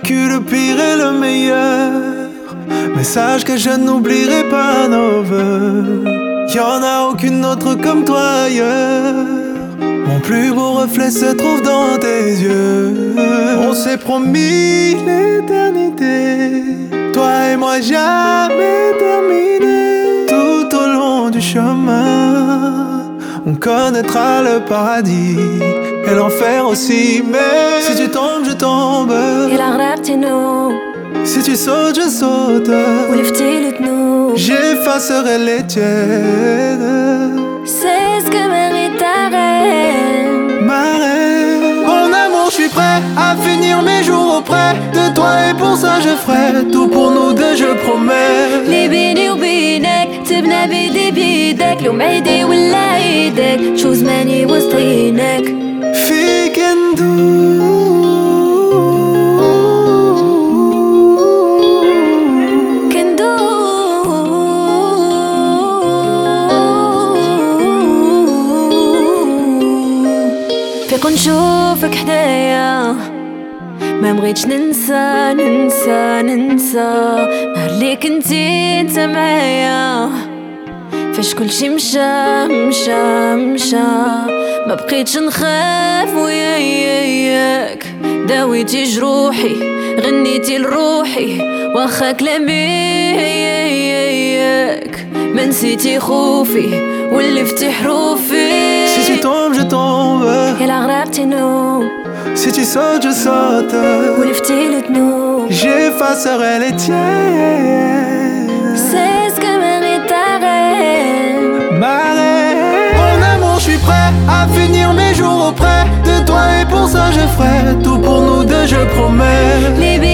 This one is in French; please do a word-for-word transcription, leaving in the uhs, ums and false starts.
vécu le pire et le meilleur, mais sache que je n'oublierai pas nos vœux. Y'en a aucune autre comme toi ailleurs. Mon plus beau reflet se trouve dans tes yeux. On s'est promis l'éternité, toi et moi jamais terminé. Tout au long du chemin, on connaîtra le paradis et l'enfer aussi. Mais si tu tombes, je tombe. Si tu sautes, je saute. J'effacerai les tiennes. C'est ce que mérite ta reine. Ma reine. Mon amour, je suis prêt à finir mes jours auprès de toi, et pour ça je ferai tout pour nous deux, je promets. لي بيني وبينك تبنى بيدي بيدك، لو ما يدي ولا ايدك شو زماني وسطينك. فيك ندوب فيك نشوفك حدايا، ما بغيتش ننسى ننسى ننسى نهار اللي كنتي انت معايا. فاش كلشي مشى مشى مشى ما بقيتش نخاف وياك. داويتي جروحي غنيتي لروحي، واخا كلامي ياك ما نسيتي خوفي ولفتي حروفي. Si tu tombes, je tombe. يلا غرقتي نوم. Si tu sautes, je saute. ولفتي لذنوب. J'effacerai les tiennes. C'est ce que mérite ta reine. Ma reine. Mon amour, je suis prêt à finir mes jours auprès de toi, et pour ça je ferai tout pour nous deux, je promets. Les